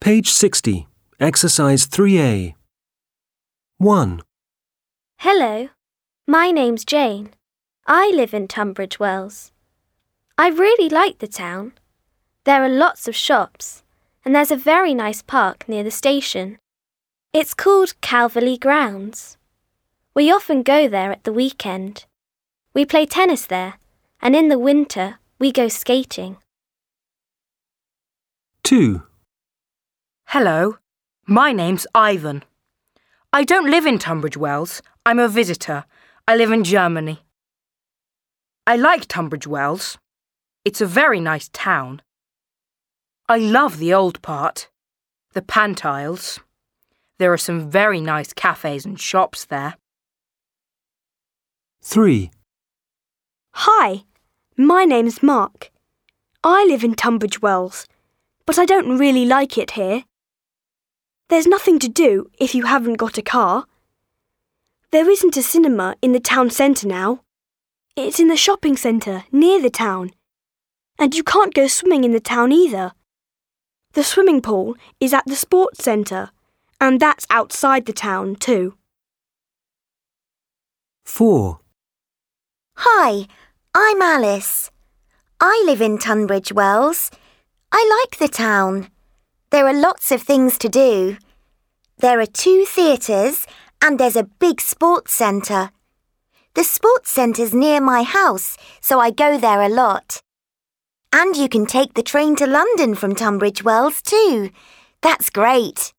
Page 60, Exercise 3A. 1, Hello, my name's Jane. I live in Tunbridge Wells. I really like the town. There are lots of shops, and there's a very nice park near the station. It's called Calverley Grounds. We often go there at the weekend. We play tennis there, and in the winter we go skating. 2, Hello, my name's Ivan. I don't live in Tunbridge Wells. I'm a visitor. I live in Germany. I like Tunbridge Wells. It's a very nice town. I love the old part, the Pantiles. There are some very nice cafes and shops there. 3, Hi, my name's Mark. I live in Tunbridge Wells, but I don't really like it here. There's nothing to do if you haven't got a car. There isn't a cinema in the town centre now. It's in the shopping centre near the town. And you can't go swimming in the town either. The swimming pool is at the sports centre, and that's outside the town too. 4, Hi, I'm Alice. I live in Tunbridge Wells. I like the town. There are lots of things to do. There are 2 theatres and there's a big sports centre. The sports centre's near my house, so I go there a lot. And you can take the train to London from Tunbridge Wells too. That's great.